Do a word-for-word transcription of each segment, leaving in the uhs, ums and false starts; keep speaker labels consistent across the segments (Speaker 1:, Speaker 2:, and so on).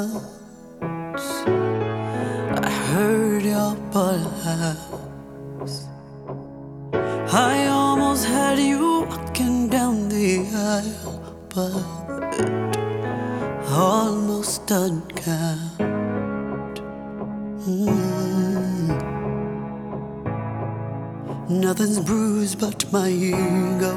Speaker 1: once I heard your pulse. I almost had you walking down the aisle, but almost uncapped. Mm. Nothing's bruised but my ego.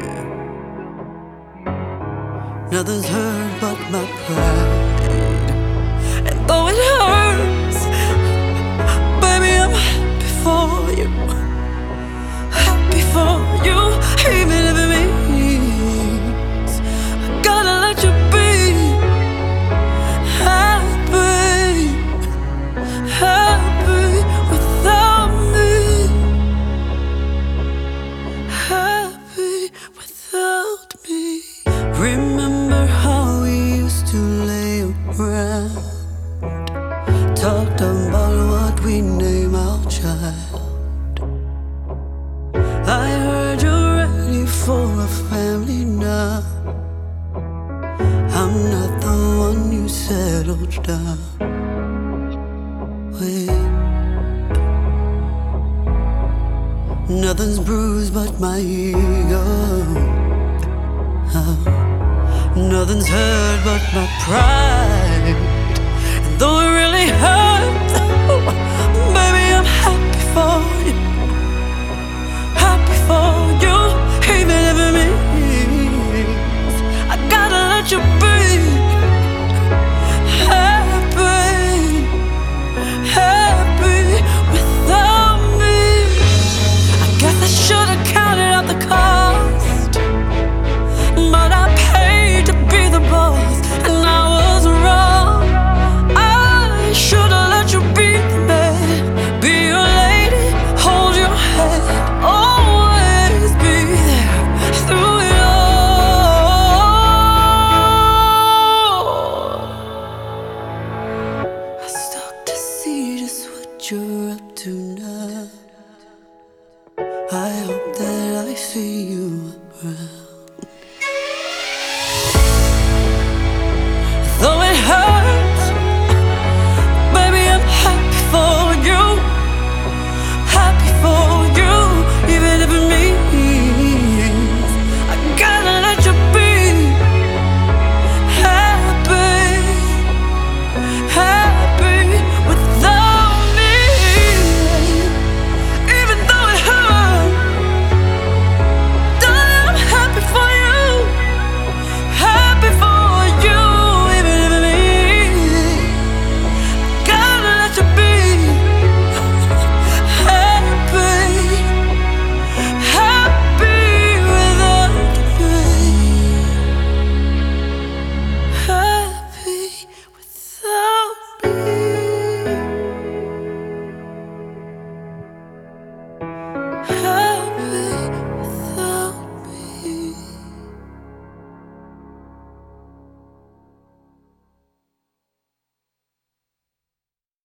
Speaker 1: Nothing's hurt but my pride. And though it hurts, baby, I'm happy for you. Happy for you, even if it means I gotta let you be happy, happy without me, happy without me. Remember how we used to lay around, talked about what we name our child. I heard you're ready for a family now. I'm not the one you settled down with. Nothing's bruised but my ego. Oh. Nothing's hurt but my pride.